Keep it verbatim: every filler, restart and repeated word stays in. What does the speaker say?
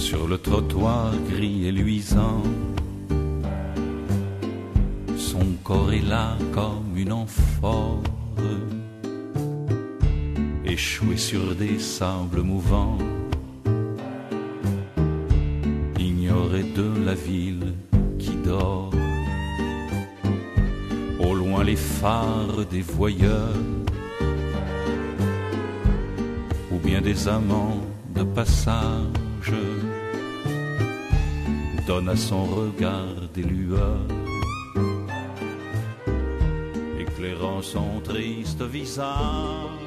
Sur le trottoir gris et luisant, son corps est là comme une amphore, échoué sur des sables mouvants, ignoré de la ville qui dort. Au loin les phares des voyeurs, ou bien des amants de passage, donne à son regard des lueurs, éclairant son triste visage.